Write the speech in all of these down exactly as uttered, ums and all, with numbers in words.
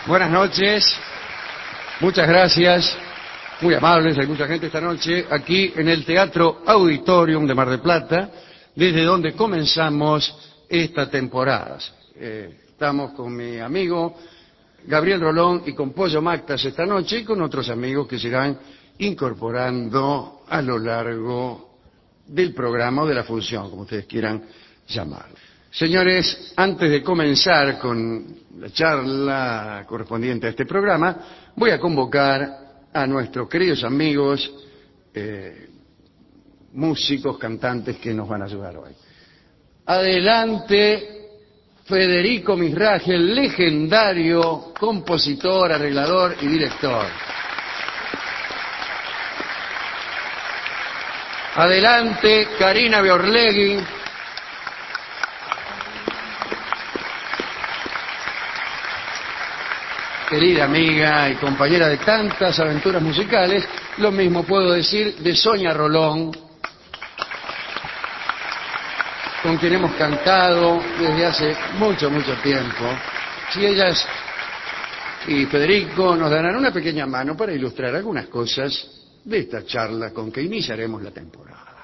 Buenas noches, muchas gracias, muy amables, hay mucha gente esta noche aquí en el Teatro Auditorium de Mar del Plata, desde donde comenzamos esta temporada. Eh, estamos con mi amigo Gabriel Rolón y con Pollo Mactas esta noche y con otros amigos que se irán incorporando a lo largo del programa o de la función, como ustedes quieran llamarlo. Señores, antes de comenzar con la charla correspondiente a este programa, voy a convocar a nuestros queridos amigos, eh, músicos, cantantes que nos van a ayudar hoy. Adelante, Federico Misraji, el legendario compositor, arreglador y director. Adelante, Karina Biorlegui. Querida amiga y compañera de tantas aventuras musicales, lo mismo puedo decir de Sonia Rolón, con quien hemos cantado desde hace mucho, mucho tiempo. Si ellas y Federico nos darán una pequeña mano para ilustrar algunas cosas de esta charla con que iniciaremos la temporada.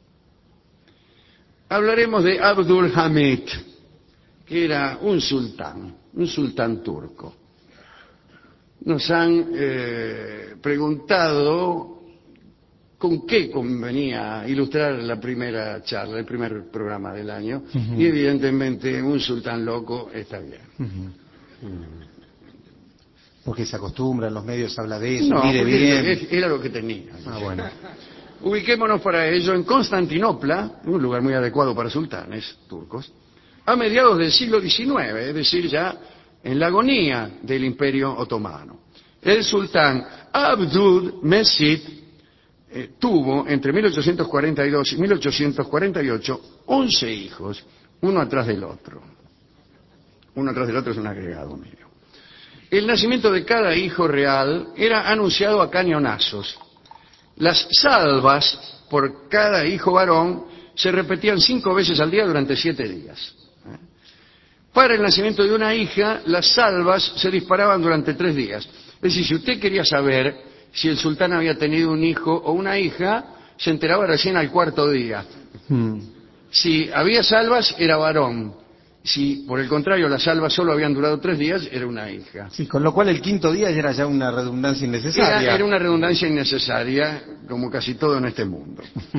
Hablaremos de Abdul Hamid, que era un sultán, un sultán turco. Nos han eh, preguntado con qué convenía ilustrar la primera charla, el primer programa del año, uh-huh. Y evidentemente un sultán loco está bien. Uh-huh. Uh-huh. Porque se acostumbra, en los medios habla de eso, no, mire bien. Es, era lo que tenía. Ah, bueno. Ubiquémonos para ello en Constantinopla, un lugar muy adecuado para sultanes turcos, a mediados del siglo diecinueve, es decir, ya en la agonía del Imperio Otomano. El sultán Abdülmecid eh, tuvo entre mil ochocientos cuarenta y dos y mil ochocientos cuarenta y ocho once hijos, uno atrás del otro. Uno atrás del otro es un agregado mío. El nacimiento de cada hijo real era anunciado a cañonazos. Las salvas por cada hijo varón se repetían cinco veces al día durante siete días. Para el nacimiento de una hija, las salvas se disparaban durante tres días. Es decir, si usted quería saber si el sultán había tenido un hijo o una hija, se enteraba recién al cuarto día. Hmm. Si había salvas, era varón. Si, por el contrario, las salvas solo habían durado tres días, era una hija. Sí, con lo cual el quinto día ya era ya una redundancia innecesaria. Era, era una redundancia innecesaria, como casi todo en este mundo.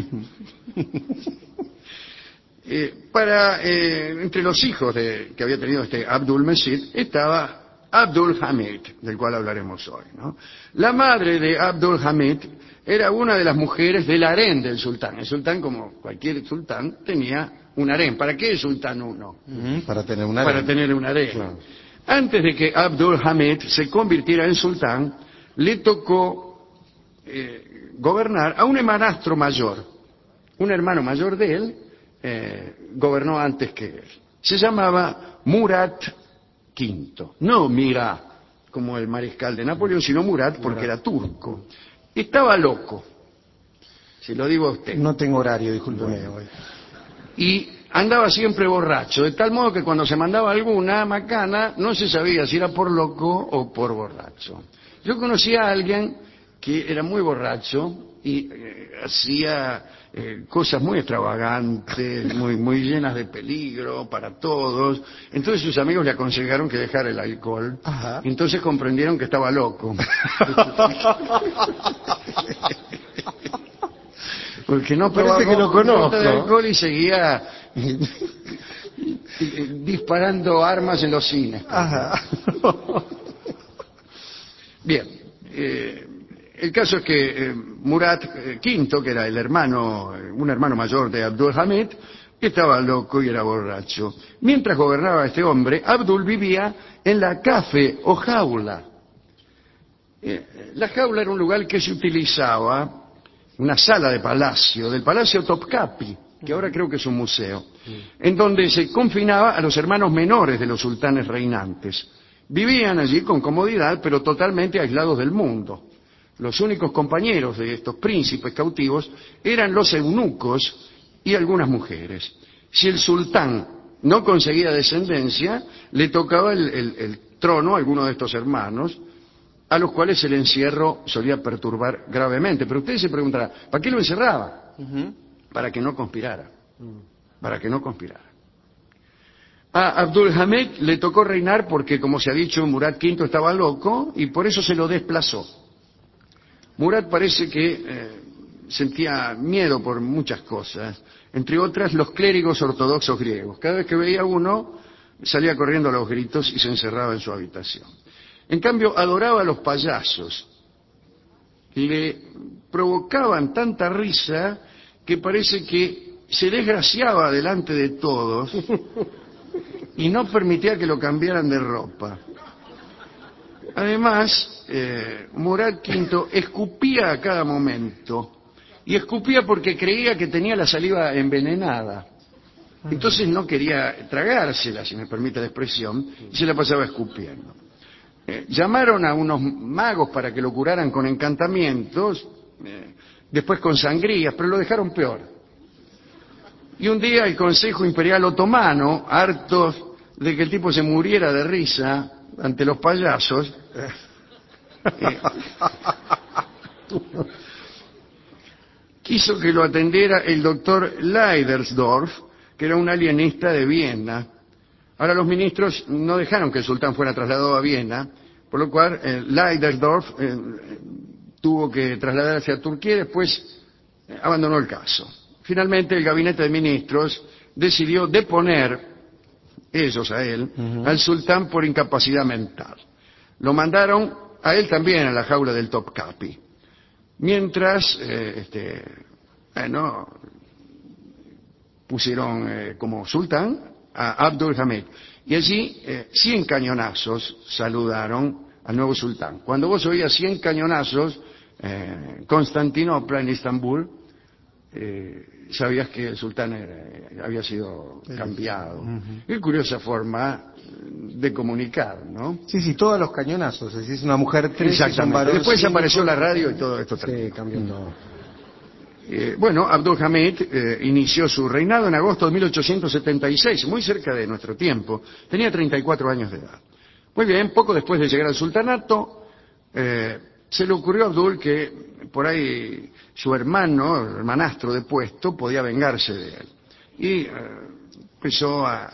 Eh, para eh, entre los hijos de, que había tenido este Abdülmecid estaba Abdul Hamid, del cual hablaremos hoy, ¿no? La madre de Abdul Hamid era una de las mujeres del harén del sultán. El sultán, como cualquier sultán, tenía un harén. ¿Para qué el sultán uno? Uh-huh, para tener un harén. Para tener un harén. Claro. Antes de que Abdul Hamid se convirtiera en sultán, le tocó eh, gobernar a un hermanastro mayor, un hermano mayor de él. Eh, gobernó antes que él. Se llamaba Murat quinto. No Mirá, como el mariscal de Napoleón, sino Murat porque Murat. Era turco. Estaba loco, se lo digo a usted. No tengo horario, discúlpeme. Bueno. Y andaba siempre borracho, de tal modo que cuando se mandaba alguna macana, no se sabía si era por loco o por borracho. Yo conocí a alguien que era muy borracho y eh, hacía eh, cosas muy extravagantes, muy, muy llenas de peligro para todos. Entonces sus amigos le aconsejaron que dejara el alcohol. Ajá. Y entonces comprendieron que estaba loco. Porque no parece que lo conozco. De alcohol y seguía disparando armas en los cines. Ajá. Bien. Eh, El caso es que eh, Murat eh, quinto, que era el hermano, eh, un hermano mayor de Abdul Hamid, estaba loco y era borracho. Mientras gobernaba este hombre, Abdul vivía en la cafe o jaula. Eh, la jaula era un lugar que se utilizaba, una sala de palacio, del Palacio Topkapi, que ahora creo que es un museo, en donde se confinaba a los hermanos menores de los sultanes reinantes. Vivían allí con comodidad, pero totalmente aislados del mundo. Los únicos compañeros de estos príncipes cautivos eran los eunucos y algunas mujeres. Si el sultán no conseguía descendencia, le tocaba el, el, el trono a alguno de estos hermanos, a los cuales el encierro solía perturbar gravemente. Pero usted se preguntará, ¿para qué lo encerraba? Uh-huh. Para que no conspirara. Uh-huh. Para que no conspirara. A Abdulhamid le tocó reinar porque, como se ha dicho, Murad quinto estaba loco y por eso se lo desplazó. Murad parece que eh, sentía miedo por muchas cosas, entre otras los clérigos ortodoxos griegos. Cada vez que veía uno, salía corriendo a los gritos y se encerraba en su habitación. En cambio, adoraba a los payasos. Le provocaban tanta risa que parece que se desgraciaba delante de todos y no permitía que lo cambiaran de ropa. Además, eh, Murad quinto escupía a cada momento, y escupía porque creía que tenía la saliva envenenada. Entonces no quería tragársela, si me permite la expresión, y se la pasaba escupiendo. Eh, llamaron a unos magos para que lo curaran con encantamientos, eh, después con sangrías, pero lo dejaron peor. Y un día el Consejo Imperial Otomano, hartos de que el tipo se muriera de risa ante los payasos, eh, quiso que lo atendiera el doctor Leidersdorf, que era un alienista de Viena. Ahora los ministros no dejaron que el sultán fuera trasladado a Viena, por lo cual eh, Leidersdorf eh, tuvo que trasladarse a Turquía y después eh, abandonó el caso. Finalmente el gabinete de ministros decidió deponer, ellos a él, uh-huh. al sultán por incapacidad mental. Lo mandaron a él también a la jaula del Topkapi. Mientras, eh, este, bueno, pusieron eh, como sultán a Abdulhamid. Y allí eh, cien cañonazos saludaron al nuevo sultán. Cuando vos oías cien cañonazos en eh, Constantinopla, en Estambul, eh, sabías que el sultán era, había sido cambiado. Uh-huh. Qué curiosa forma de comunicar, ¿no? Sí, sí, todos los cañonazos. Es decir, una mujer tres, exactamente. Después cinco, apareció la radio y todo esto terminó. Sí, cambió todo. Eh, bueno, Abdulhamid eh, inició su reinado en agosto de mil ochocientos setenta y seis, muy cerca de nuestro tiempo. Tenía treinta y cuatro años de edad. Muy bien, poco después de llegar al sultanato, eh, se le ocurrió a Abdul que por ahí su hermano, el hermanastro de puesto, podía vengarse de él. Y eh, empezó a,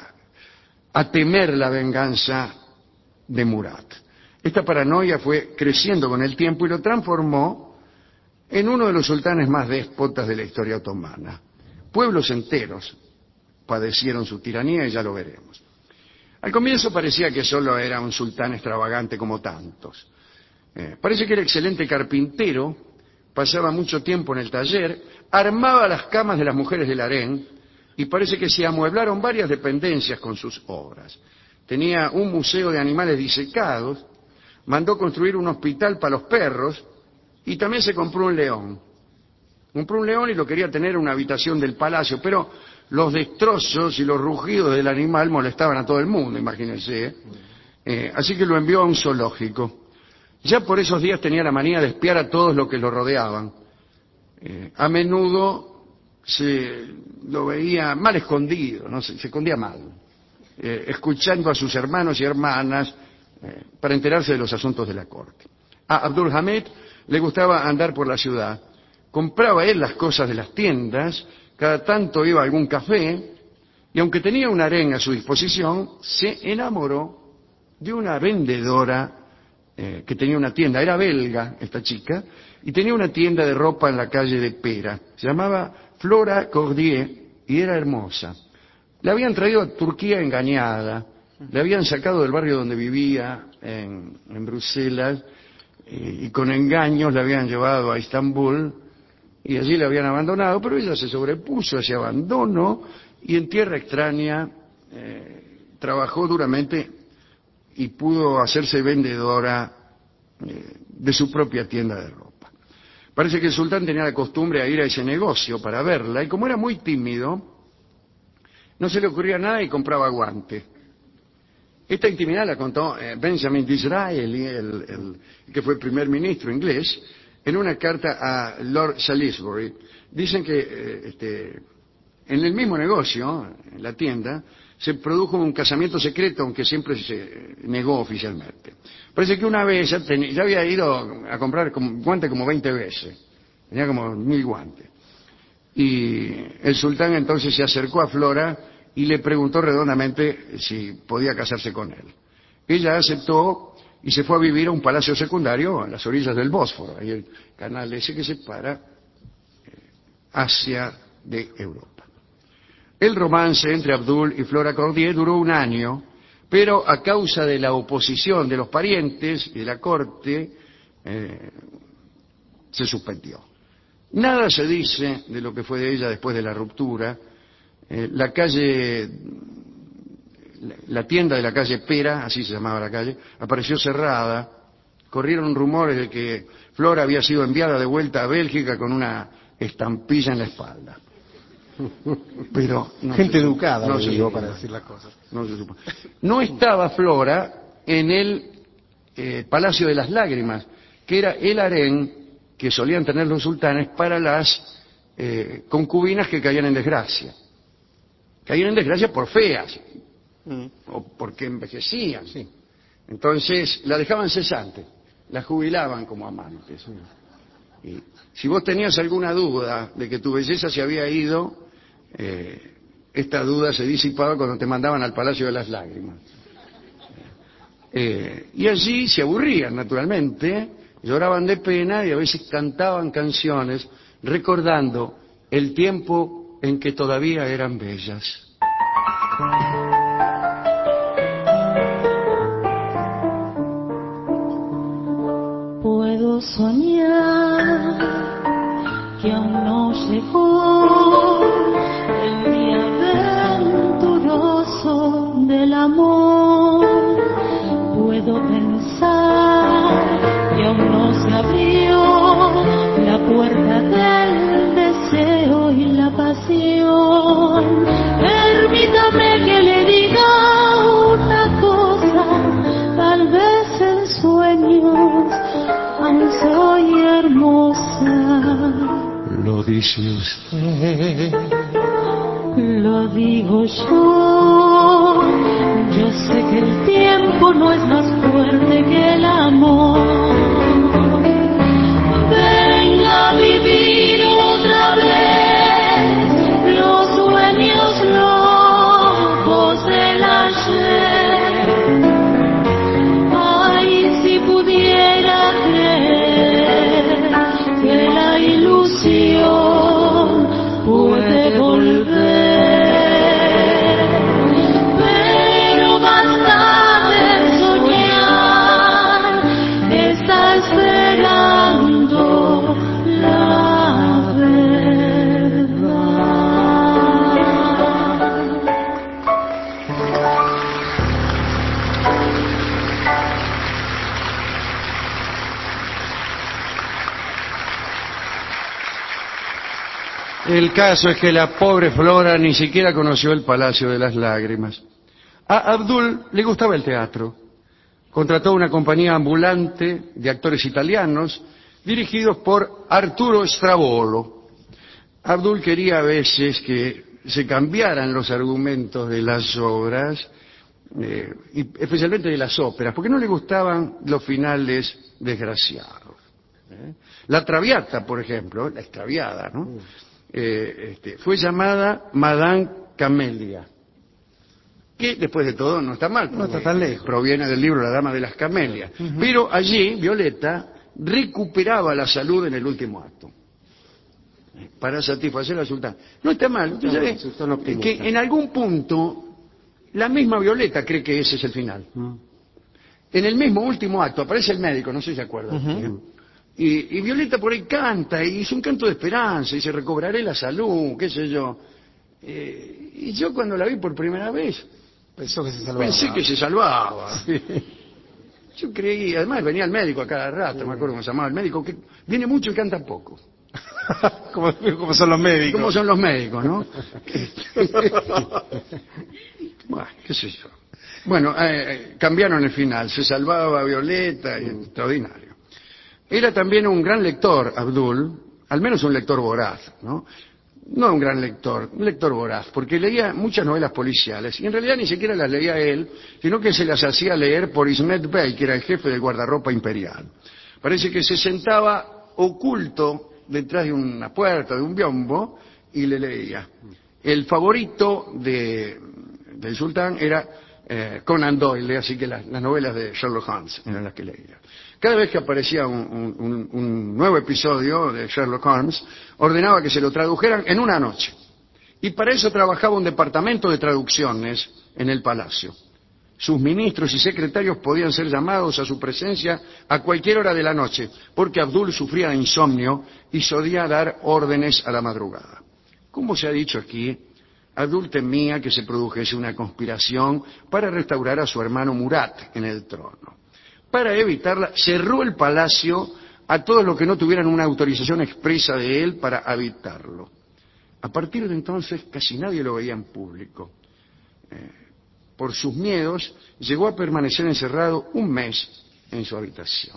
a temer la venganza de Murad. Esta paranoia fue creciendo con el tiempo y lo transformó en uno de los sultanes más déspotas de la historia otomana. Pueblos enteros padecieron su tiranía y ya lo veremos. Al comienzo parecía que solo era un sultán extravagante como tantos. Eh, parece que era excelente carpintero, pasaba mucho tiempo en el taller, armaba las camas de las mujeres del harén y parece que se amueblaron varias dependencias con sus obras. Tenía un museo de animales disecados, mandó construir un hospital para los perros y también se compró un león. Compró un león y lo quería tener en una habitación del palacio, pero los destrozos y los rugidos del animal molestaban a todo el mundo, imagínense. ¿eh? Eh, así que lo envió a un zoológico. Ya por esos días tenía la manía de espiar a todos los que lo rodeaban. Eh, a menudo se lo veía mal escondido, no se, se escondía mal, eh, escuchando a sus hermanos y hermanas eh, para enterarse de los asuntos de la corte. A Abdulhamid le gustaba andar por la ciudad, compraba él las cosas de las tiendas, cada tanto iba a algún café, y aunque tenía un harén a su disposición, se enamoró de una vendedora eh, que tenía una tienda, era belga esta chica, y tenía una tienda de ropa en la calle de Pera, se llamaba Flora Cordier, y era hermosa. La habían traído a Turquía engañada, le habían sacado del barrio donde vivía, en, en Bruselas, y con engaños la habían llevado a Estambul y allí la habían abandonado, pero ella se sobrepuso a ese abandono y en tierra extraña eh, trabajó duramente y pudo hacerse vendedora eh, de su propia tienda de ropa. Parece que el sultán tenía la costumbre de ir a ese negocio para verla y como era muy tímido, no se le ocurría nada y compraba guantes. Esta intimidad la contó eh, Benjamin Disraeli, el, el que fue primer ministro inglés, en una carta a Lord Salisbury. Dicen que eh, este, en el mismo negocio, en la tienda, se produjo un casamiento secreto, aunque siempre se negó oficialmente. Parece que una vez ya, ten, ya había ido a comprar guantes como veinte veces, tenía como mil guantes. Y el sultán entonces se acercó a Flora y le preguntó redondamente si podía casarse con él. Ella aceptó y se fue a vivir a un palacio secundario a las orillas del Bósforo, ahí el canal ese que separa Asia de Europa. El romance entre Abdul y Flora Cordier duró un año, pero a causa de la oposición de los parientes y de la corte, eh, se suspendió. Nada se dice de lo que fue de ella después de la ruptura. Eh, la calle, la tienda de la calle Pera, así se llamaba la calle, apareció cerrada. Corrieron rumores de que Flora había sido enviada de vuelta a Bélgica con una estampilla en la espalda. Pero no gente se, educada, no le se digo, supo, para decir las cosas. No se supo. No estaba Flora en el eh, Palacio de las Lágrimas, que era el harén que solían tener los sultanes para las eh, concubinas que caían en desgracia. Caían en desgracia por feas, mm. o porque envejecían. Sí. Entonces la dejaban cesante, la jubilaban como amantes. Y si vos tenías alguna duda de que tu belleza se había ido, eh, esta duda se disipaba cuando te mandaban al Palacio de las Lágrimas. Eh, y allí se aburrían, naturalmente, lloraban de pena y a veces cantaban canciones recordando el tiempo en que todavía eran bellas. Puedo soñar que aún no llegó el día venturoso del amor. Puedo pensar que aún no se abrió la puerta del deseo y la pasión. Permítame que le diga una cosa, tal vez en sueños aún soy hermosa. Lo dice usted, lo digo yo. Yo sé que el tiempo no es más fuerte que el amor. Venga a vivir otra vez los sueños locos del ayer. Ay, si pudiera creer que la ilusión puede volver. El caso es que la pobre Flora ni siquiera conoció el Palacio de las Lágrimas. A Abdul le gustaba el teatro. Contrató una compañía ambulante de actores italianos dirigidos por Arturo Stravolo. Abdul quería a veces que se cambiaran los argumentos de las obras, eh, y especialmente de las óperas, porque no le gustaban los finales desgraciados. ¿eh? La Traviata, por ejemplo, la extraviada, ¿no? Mm. Eh, este, fue llamada Madame Camelia, que después de todo no está mal, no está tan lejos. Proviene del libro La Dama de las Camelias. Uh-huh. Pero allí Violeta recuperaba la salud en el último acto para satisfacer al sultán. No está mal. No, ¿sabes? No, que en algún punto la misma Violeta cree que ese es el final. Uh-huh. En el mismo último acto aparece el médico, no sé si se acuerda. Uh-huh. Y, y Violeta por ahí canta, y es un canto de esperanza, y se recobraré la salud, qué sé yo. Eh, y yo cuando la vi por primera vez, pensó que se salvaba. Pensé que se salvaba. Sí. Yo creí, además venía el médico a cada rato, sí. Me acuerdo cómo se llamaba el médico, que viene mucho y canta poco. como, como son los médicos. Como son los médicos, ¿no? Bueno, qué sé yo. Bueno, eh, cambiaron el final, se salvaba Violeta, y mm. extraordinario. Era también un gran lector, Abdul, al menos un lector voraz, ¿no? no un gran lector, un lector voraz, porque leía muchas novelas policiales, y en realidad ni siquiera las leía él, sino que se las hacía leer por Ismet Bey, que era el jefe del guardarropa imperial. Parece que se sentaba oculto detrás de una puerta, de un biombo, y le leía. El favorito de, del sultán era eh, Conan Doyle, así que las, las novelas de Sherlock Holmes eran las que leía. Cada vez que aparecía un, un, un nuevo episodio de Sherlock Holmes, ordenaba que se lo tradujeran en una noche. Y para eso trabajaba un departamento de traducciones en el palacio. Sus ministros y secretarios podían ser llamados a su presencia a cualquier hora de la noche, porque Abdul sufría de insomnio y solía dar órdenes a la madrugada. Como se ha dicho aquí, Abdul temía que se produjese una conspiración para restaurar a su hermano Murat en el trono. Para evitarla, cerró el palacio a todos los que no tuvieran una autorización expresa de él para habitarlo. A partir de entonces, casi nadie lo veía en público. Eh, por sus miedos, llegó a permanecer encerrado un mes en su habitación.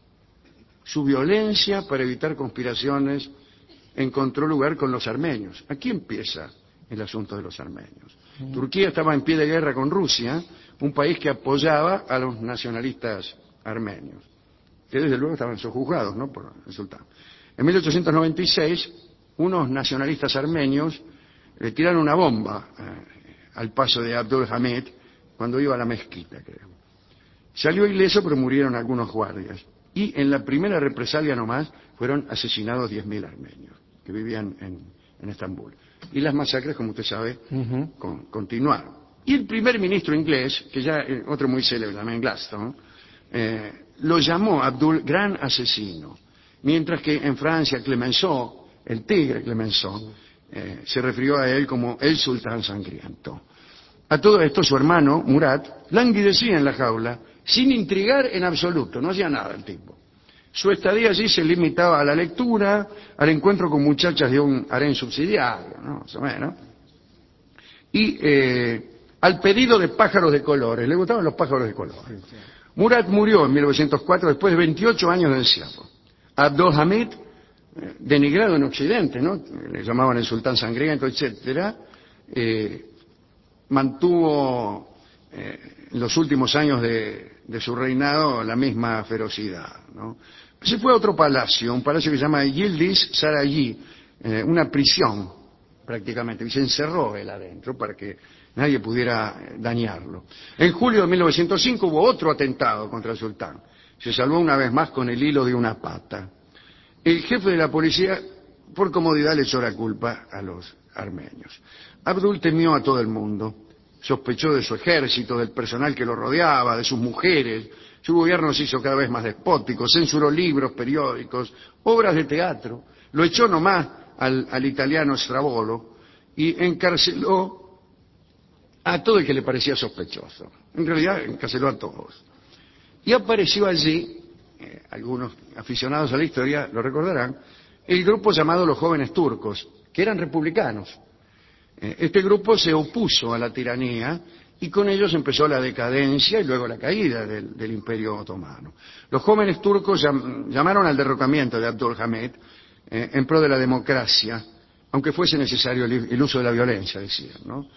Su violencia para evitar conspiraciones encontró lugar con los armenios. Aquí empieza el asunto de los armenios. Mm. Turquía estaba en pie de guerra con Rusia, un país que apoyaba a los nacionalistas armenios, que desde luego estaban sojuzgados, ¿no?, por el sultán. En mil ochocientos noventa y seis, unos nacionalistas armenios le tiraron una bomba eh, al paso de Abdul Hamid cuando iba a la mezquita, creo. Salió ileso, pero murieron algunos guardias. Y en la primera represalia nomás fueron asesinados diez mil armenios que vivían en, en Estambul. Y las masacres, como usted sabe, uh-huh. con, continuaron. Y el primer ministro inglés, que ya, eh, otro muy célebre también, Gladstone, eh, lo llamó Abdul gran asesino, mientras que en Francia Clemenceau, el tigre Clemenceau, eh, se refirió a él como el sultán sangriento. A todo esto su hermano, Murat, languidecía en la jaula, sin intrigar en absoluto, no hacía nada el tipo. Su estadía allí se limitaba a la lectura, al encuentro con muchachas de un harén subsidiario, ¿no?, más o menos, y eh, al pedido de pájaros de colores. Le gustaban los pájaros de colores. Murat murió en mil novecientos cuatro después de veintiocho años de encierro. Abdul Hamid, eh, denigrado en Occidente, ¿no?, le llamaban el sultán sangriento, etcétera, eh, mantuvo eh, en los últimos años de, de su reinado la misma ferocidad, ¿no? Se fue a otro palacio, un palacio que se llama Yildiz Sarayí, eh, una prisión prácticamente, y se encerró él adentro para que nadie pudiera dañarlo. En julio de mil novecientos cinco hubo otro atentado contra el sultán. Se salvó una vez más con el hilo de una pata. El jefe de la policía, por comodidad, le echó la culpa a los armenios. Abdul temió a todo el mundo. Sospechó de su ejército, del personal que lo rodeaba, de sus mujeres. Su gobierno se hizo cada vez más despótico, censuró libros, periódicos, obras de teatro. Lo echó nomás al, al italiano Stravolo y encarceló a todo el que le parecía sospechoso. En realidad encarceló a todos. Y apareció allí, eh, algunos aficionados a la historia lo recordarán, el grupo llamado los Jóvenes Turcos, que eran republicanos. Eh, este grupo se opuso a la tiranía y con ellos empezó la decadencia y luego la caída del, del Imperio Otomano. Los Jóvenes Turcos llam, llamaron al derrocamiento de Abdul Hamid eh, en pro de la democracia, aunque fuese necesario el, el uso de la violencia, decían, ¿no?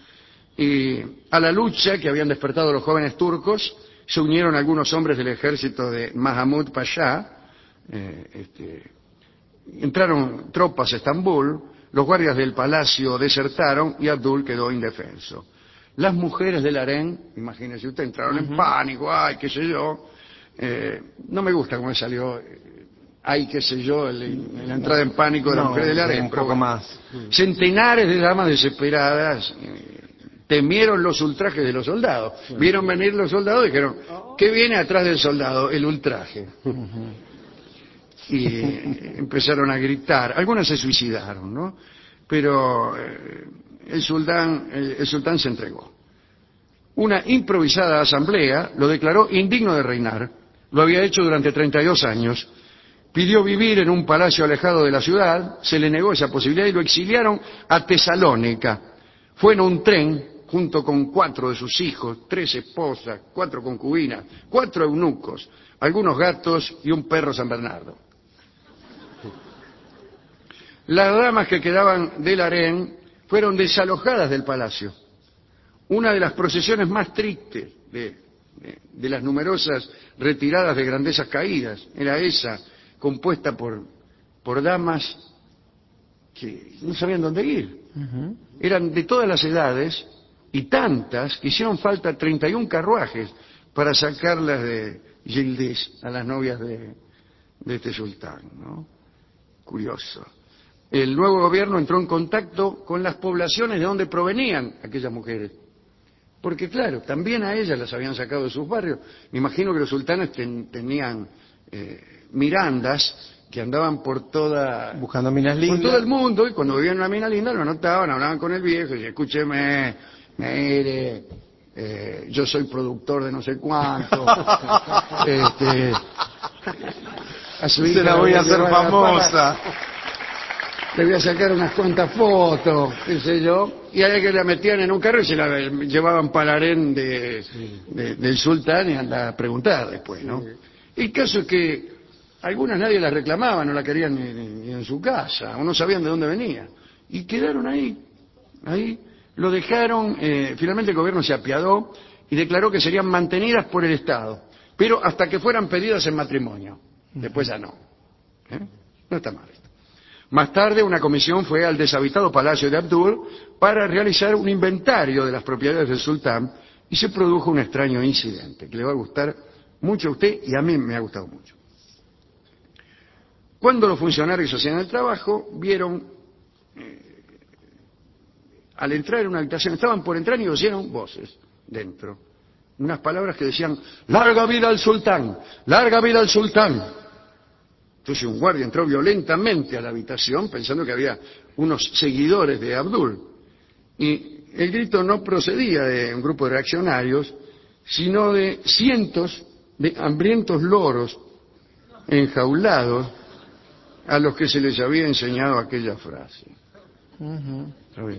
Y a la lucha que habían despertado los jóvenes turcos se unieron algunos hombres del ejército de Mahmud Pasha, eh, este, entraron tropas a Estambul, los guardias del palacio desertaron y Abdul quedó indefenso. Las mujeres del harén, imagínense usted, entraron uh-huh. en pánico, ay, qué sé yo, eh, no me gusta cómo salió, eh, ay, qué sé yo, el, la entrada en pánico de no, las mujeres del harén. Un poco bueno, más. Centenares de damas desesperadas eh, temieron los ultrajes de los soldados. Sí. Vieron venir los soldados y dijeron, ¿qué viene atrás del soldado? El ultraje. Uh-huh. Y eh, empezaron a gritar. Algunas se suicidaron, ¿no? Pero eh, el sultán, el, el sultán se entregó. Una improvisada asamblea lo declaró indigno de reinar. Lo había hecho durante treinta y dos años. Pidió vivir en un palacio alejado de la ciudad, se le negó esa posibilidad y lo exiliaron a Tesalónica. Fue en un tren junto con cuatro de sus hijos, tres esposas, cuatro concubinas, cuatro eunucos, algunos gatos y un perro San Bernardo. Las damas que quedaban del harén fueron desalojadas del palacio. Una de las procesiones más tristes de, de, de las numerosas retiradas de grandezas caídas era esa, compuesta por, por damas que no sabían dónde ir. Uh-huh. Eran de todas las edades y tantas que hicieron falta treinta y un carruajes para sacarlas de Yildiz a las novias de, de este sultán, ¿no? Curioso. El nuevo gobierno entró en contacto con las poblaciones de donde provenían aquellas mujeres. Porque claro, también a ellas las habían sacado de sus barrios. Me imagino que los sultanes ten, tenían eh, mirandas que andaban por toda... Buscando minas lindas. Por todo el mundo, y cuando vivían en una mina linda lo notaban, hablaban con el viejo y decían, escúcheme, mire, eh, yo soy productor de no sé cuánto. este, a su hija se la voy a hacer famosa. Le voy a sacar unas cuantas fotos, qué sé yo, y a ella que la metían en un carro y se la llevaban para el harén de, sí. de, del sultán y andaba a preguntar después, ¿no? Sí. El caso es que algunas nadie las reclamaba, no la querían ni, ni, ni en su casa, o no sabían de dónde venía, y quedaron ahí, ahí, lo dejaron, eh, finalmente el gobierno se apiadó y declaró que serían mantenidas por el Estado, pero hasta que fueran pedidas en matrimonio, después ya no, ¿eh? No está mal. Más tarde, una comisión fue al deshabitado palacio de Abdul para realizar un inventario de las propiedades del sultán y se produjo un extraño incidente que le va a gustar mucho a usted y a mí me ha gustado mucho. Cuando los funcionarios hacían el trabajo, vieron, eh, al entrar en una habitación, estaban por entrar y oyeron voces dentro, unas palabras que decían, ¡larga vida al sultán! ¡Larga vida al sultán! Entonces un guardia entró violentamente a la habitación pensando que había unos seguidores de Abdul. Y el grito no procedía de un grupo de reaccionarios, sino de cientos de hambrientos loros enjaulados a los que se les había enseñado aquella frase. Uh-huh.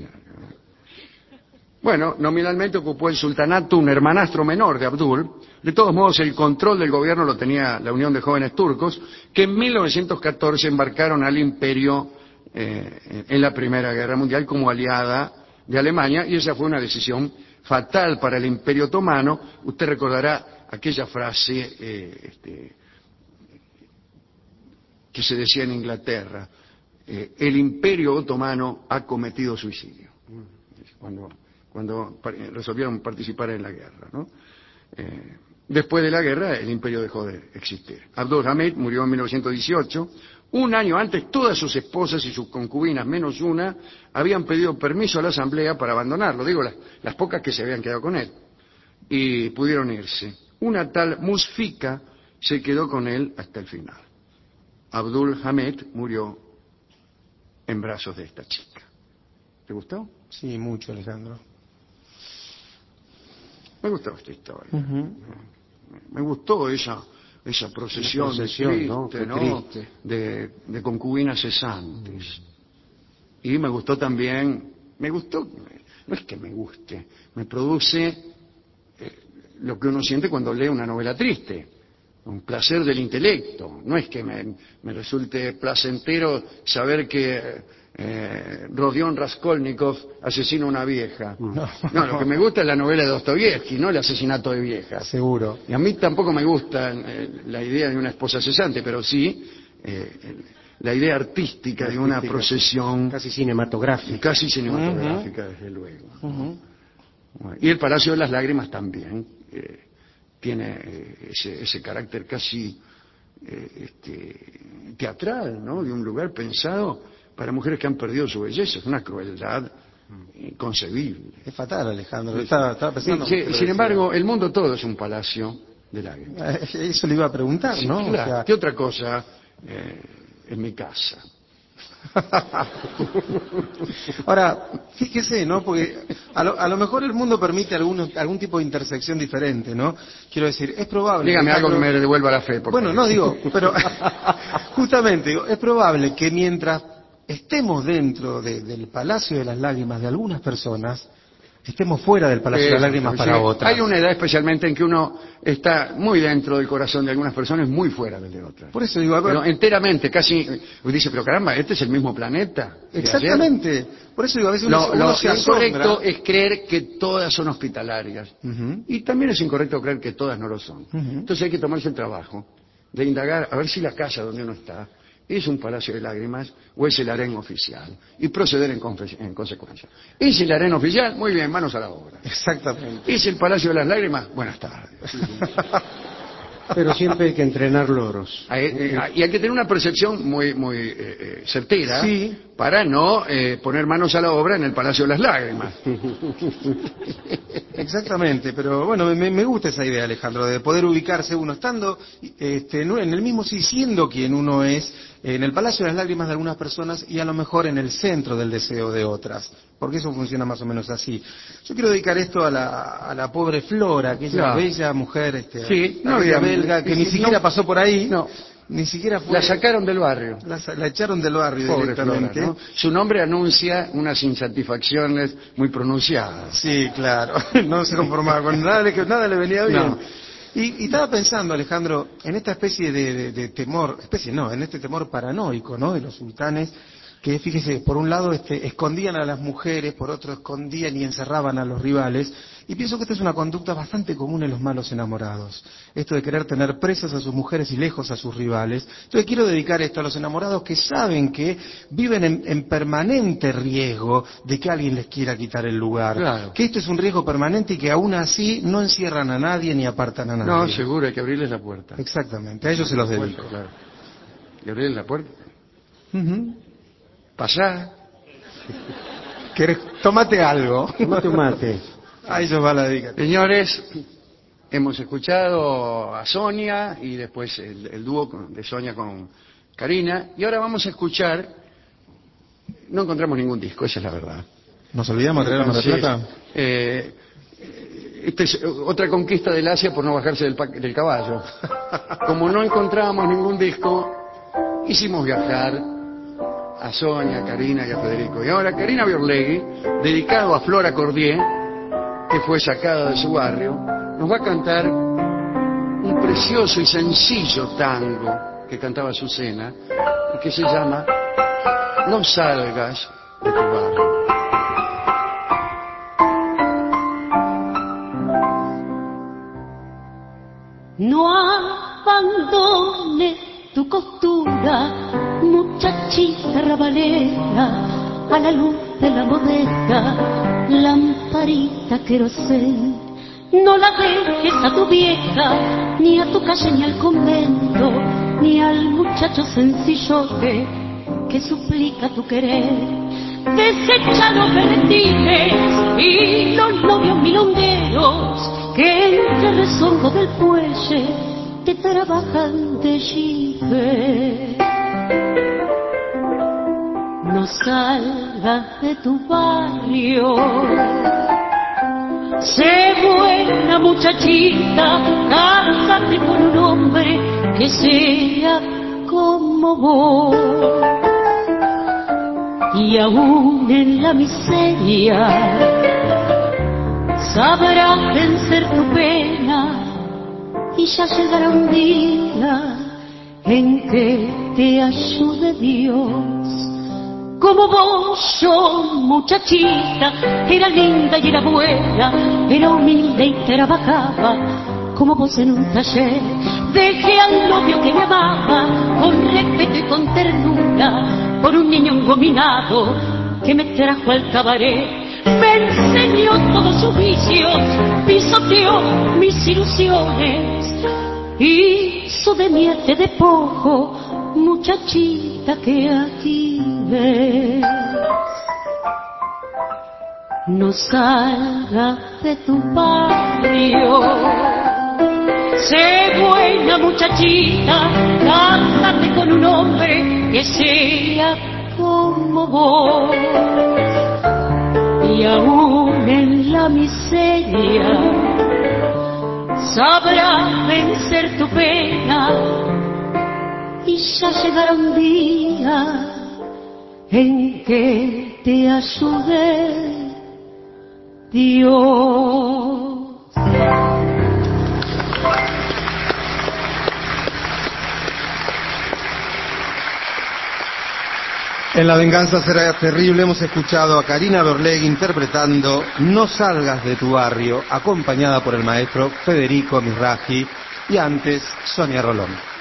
Bueno, nominalmente ocupó el sultanato un hermanastro menor de Abdul. De todos modos, el control del gobierno lo tenía la Unión de Jóvenes Turcos, que en mil novecientos catorce embarcaron al imperio eh, en la Primera Guerra Mundial como aliada de Alemania, y esa fue una decisión fatal para el Imperio Otomano. Usted recordará aquella frase eh, este, que se decía en Inglaterra, eh, el Imperio Otomano ha cometido suicidio, cuando, cuando resolvieron participar en la guerra, ¿no? Eh, después de la guerra el imperio dejó de existir. Abdul Hamid murió en mil novecientos dieciocho. Un año antes todas sus esposas y sus concubinas, menos una, habían pedido permiso a la asamblea para abandonarlo, digo las, las pocas que se habían quedado con él, y pudieron irse. Una tal Musfika se quedó con él hasta el final. Abdul Hamid murió en brazos de esta chica. ¿Te gustó? Sí, mucho, Alejandro. Me gustó esta historia. Uh-huh. Me gustó esa esa procesión, procesión triste, ¿no? ¿no? Triste. De, de concubinas cesantes. Uh-huh. Y me gustó también, me gustó, no es que me guste, me produce eh, lo que uno siente cuando lee una novela triste, un placer del intelecto. No es que me, me resulte placentero saber que Eh, Rodion Raskolnikov asesina a una vieja. No. no, lo que me gusta es la novela de Dostoyevsky, no el asesinato de viejas. Seguro. Y a mí tampoco me gusta eh, la idea de una esposa cesante, pero sí eh, la idea artística, artística de una procesión. Casi cinematográfica. Casi cinematográfica, uh-huh. Desde luego. Uh-huh. Bueno, y el Palacio de las Lágrimas también eh, tiene eh, ese, ese carácter casi eh, este, teatral, ¿no? De un lugar pensado para mujeres que han perdido su belleza. Es una crueldad inconcebible. Es fatal, Alejandro. Estaba, estaba pensando sí, sin decía. Embargo, el mundo todo es un palacio de lágrimas. Eso le iba a preguntar, sí, ¿no? Claro. O sea... ¿Qué otra cosa eh, en mi casa? Ahora, fíjese, ¿no? Porque a lo, a lo mejor el mundo permite algún, algún tipo de intersección diferente, ¿no? Quiero decir, es probable... Dígame algo que me devuelva la fe. Por bueno, favor. No, digo, pero justamente, digo, es probable que mientras estemos dentro de, del Palacio de las Lágrimas de algunas personas, estemos fuera del Palacio de las Lágrimas para sí, otras. Hay una edad especialmente en que uno está muy dentro del corazón de algunas personas, muy fuera del de otras. Por eso digo, a ver, pero enteramente, casi, dice, pero caramba, este es el mismo planeta. Exactamente. Por eso digo, a veces uno, lo, uno lo, se lo asombra. incorrecto es creer que todas son hospitalarias. Uh-huh. Y también es incorrecto creer que todas no lo son. Uh-huh. Entonces hay que tomarse el trabajo de indagar a ver si la casa donde uno está es un palacio de lágrimas o es el harén oficial y proceder en, en consecuencia. ¿Es el harén oficial? Muy bien, manos a la obra. Exactamente. ¿Es el palacio de las lágrimas? Buenas tardes. Pero siempre hay que entrenar loros. Hay, eh, y hay que tener una percepción muy muy eh, eh, certera, sí, para no eh, poner manos a la obra en el Palacio de las Lágrimas. Exactamente, pero bueno, me, me gusta esa idea, Alejandro, de poder ubicarse uno estando este, en el mismo sí, siendo quien uno es, en el Palacio de las Lágrimas de algunas personas y a lo mejor en el centro del deseo de otras, porque eso funciona más o menos así. Yo quiero dedicar esto a la, a la pobre Flora, que es una no. bella mujer, este, sí, la no bella había, belga, que no, ni siquiera no, pasó por ahí. No. Ni siquiera fue... La sacaron del barrio. La, la echaron del barrio Pobre directamente. Flora, ¿no? Su nombre anuncia unas insatisfacciones muy pronunciadas. Sí, claro. No se conformaba con nada, le, nada le venía bien. No. Y, y estaba pensando, Alejandro, en esta especie de, de, de temor, especie no, en este temor paranoico, ¿no?, de los sultanes, que fíjese, por un lado este, escondían a las mujeres, por otro escondían y encerraban a los rivales, y pienso que esta es una conducta bastante común en los malos enamorados, esto de querer tener presas a sus mujeres y lejos a sus rivales. Entonces quiero dedicar esto a los enamorados que saben que viven en, en permanente riesgo de que alguien les quiera quitar el lugar, claro. Que esto es un riesgo permanente y que aún así no encierran a nadie ni apartan a nadie. No, seguro, hay que abrirles la puerta. Exactamente, a ellos se los dedico. Claro. ¿Y abrirles la puerta? Uh-huh. Pasá. ¿Querés? Tómate algo. Tómate un mate. Ahí se va la dedicación. Señores, hemos escuchado a Sonia y después el, el dúo con, de Sonia con Karina, y ahora vamos a escuchar, no encontramos ningún disco, esa es la verdad. ¿Nos olvidamos de traer Mar del Plata? Eh, esta es otra conquista del Asia por no bajarse del, del caballo. Como no encontrábamos ningún disco, hicimos viajar a Sonia, a Karina y a Federico. Y ahora Karina Biorlegui, dedicado a Flora Cordier, que fue sacada de su barrio, nos va a cantar un precioso y sencillo tango que cantaba Azucena y que se llama No salgas de tu barrio. No abandones tu costura, muchachita rabalera, a la luz de la bodega, lamparita querosén. No la dejes a tu vieja, ni a tu calle ni al convento, ni al muchacho sencillote que suplica tu querer. Desecha los berretines y los novios milongueros que entre rezongo del fuelle te trabajan de jibe. No salgas de tu barrio, sé buena muchachita, cásate con un hombre que sea como vos. Y aún en la miseria sabrás vencer tu pena, y ya llegará un día en que te ayude Dios. Como vos, yo, muchachita, era linda y era buena, era humilde y trabajaba como vos en un taller. Dejé al novio que me amaba con respeto y con ternura por un niño engominado que me trajo al cabaret. Me enseñó todos sus vicios, pisoteó mis ilusiones, hizo de mí este despojo, muchachita que aquí ves. No salgas de tu barrio, sé buena muchachita, cásate con un hombre que sea como vos. Y aún en la miseria sabrás vencer tu pena, y ya llegará un día en que te ayude Dios. En La venganza será terrible hemos escuchado a Karina Berlegui interpretando No salgas de tu barrio, acompañada por el maestro Federico Mizrahi y antes Sonia Rolón.